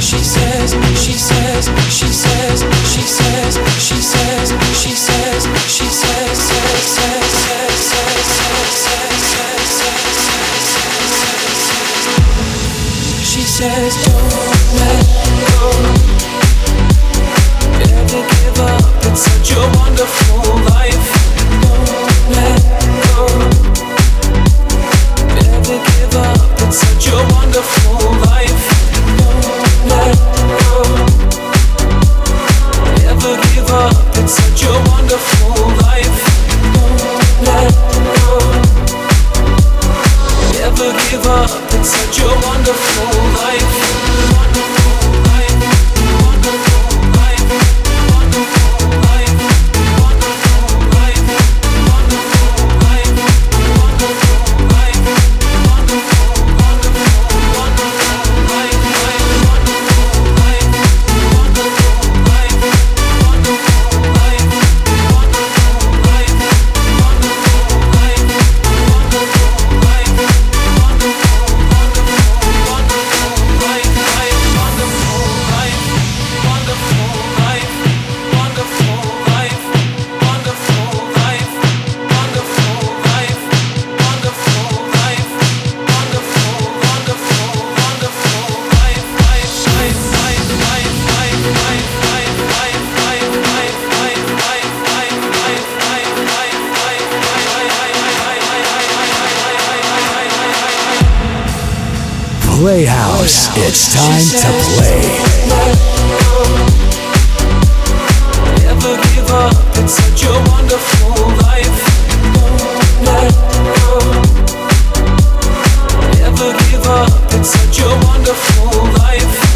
says don't let go. Never give up, it's such a wonderful life. Don't let go. Never give up, it's such a wonderful life. Don't let go. Never give up, it's such a wonderful life. Don't let go. Never give up, it's such a wonderful life. Wonderful life, wonderful life, wonderful life, wonderful life, wonderful life, wonderful life, wonderful, wonderful, wonderful life, wonderful life, wonderful life, wonderful life, wonderful life, wonderful life, wonderful Playhouse, it's time to play. Never give up, it's such a wonderful life. Don't let go. Never give up, it's such a wonderful life.